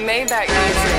Maybach music.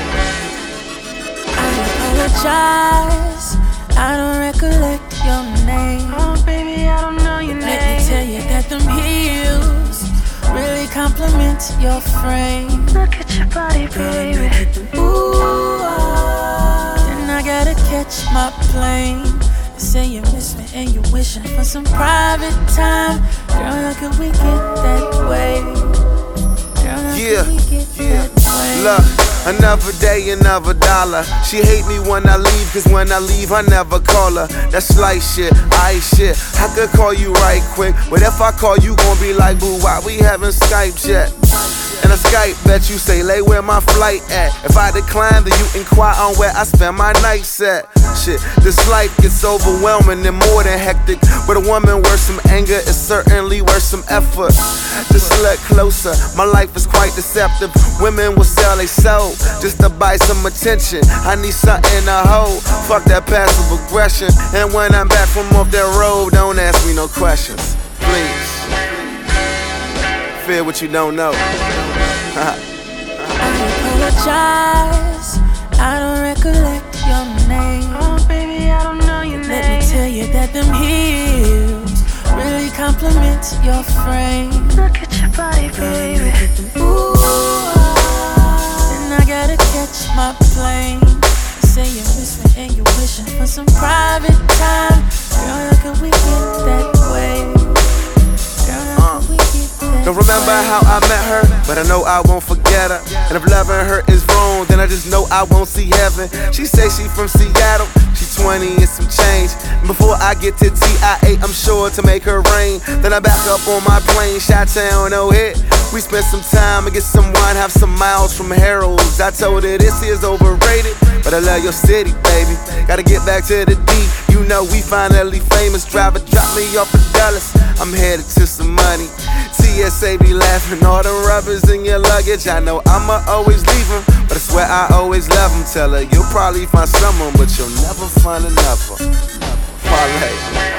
I apologize, I don't recollect your name. Oh baby, I don't know your name. Let me tell you that them heels really compliment your frame. Look at your body, baby. Ooh, then I gotta catch my plane. You say you miss me and you're wishing for some private time. Girl, how could we get that way? Girl, how could we get that way? Look, another day, another dollar. She hate me when I leave, cause when I leave I never call her. That's light shit, ice shit. I could call you right quick, but if I call you gon' be like, boo, why we haven't Skype yet? And a Skype bet you say, lay where my flight at. If I decline, then you inquire on where I spend my nights at. Shit, this life gets overwhelming and more than hectic. But a woman worth some anger is certainly worth some effort. Just look closer, my life is quite deceptive. Women will sell they soul just to buy some attention. I need something to hold, fuck that passive aggression. And when I'm back from off that road, don't ask me no questions, please. Fear what you don't know. I apologize, I don't recollect your name. Oh baby, I don't know your name. Let me tell you that them heels really compliment your frame. Look at your body, baby. Ooh, then I gotta catch my plane. You say you miss me and you're wishing for some private time. Girl, how could we get that way? Don't remember how I met her, but I know I won't forget her. And if loving her is wrong, then I just know I won't see heaven. She say she from Seattle, she 20 and some change. And before I get to TIA, I'm sure to make her rain. Then I back up on my plane, Chi-Town, no hit. We spent some time and get some wine, have some miles from Harold's. I told her this is overrated, but I love your city, baby. Gotta get back to the D. You know we finally famous. Driver drop me off at Dallas, I'm headed to some money. TSA be laughing, all the rubbers in your luggage. I know I'ma always leave them, but I swear I always love them. Tell her you'll probably find someone, but you'll never find another. Parlay.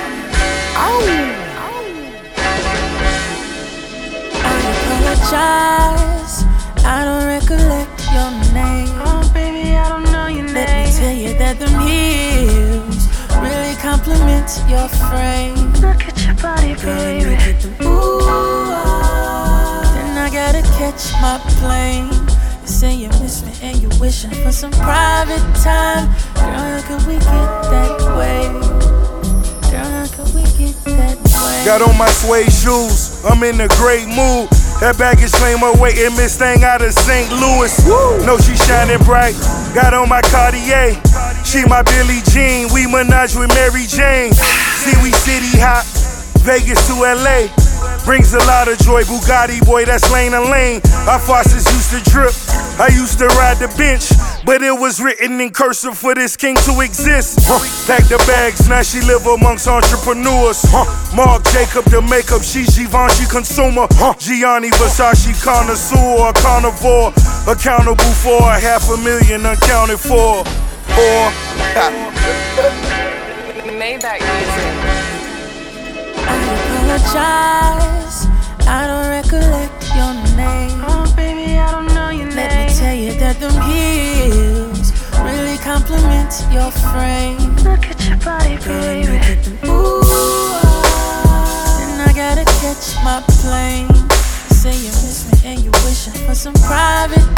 I apologize, I don't recollect your name. Oh baby, I don't know your name. Let me tell you that them heels really compliment your frame. Look at your body, baby. Ooh, then I gotta catch my plane. You say you miss me and you're wishing for some private time. Girl, how could we get that way? Girl, how could we get that way? Got on my suede shoes, I'm in a great mood. That baggage claim awaiting Miss Thing out of St. Louis. Know she shining bright. Got on my Cartier. She my Billie Jean. We menage with Mary Jane. See, we city hop. Vegas to LA. Brings a lot of joy. Bugatti boy, that's lane to lane. Our faucets used to drip. I used to ride the bench, but it was written in cursive for this king to exist. Pack the bags, now she live amongst entrepreneurs. Marc Jacob the makeup, she Givenchy consumer. Gianni Versace connoisseur, carnivore. Accountable for $500,000 unaccounted for. Maybach music. I apologize, I don't recollect your name. Oh baby, I don't know your name. Let me tell you that them heels really compliment your frame. Look at your body, baby. Ooh, then I gotta catch my plane. You say you miss me and you're wishing for some private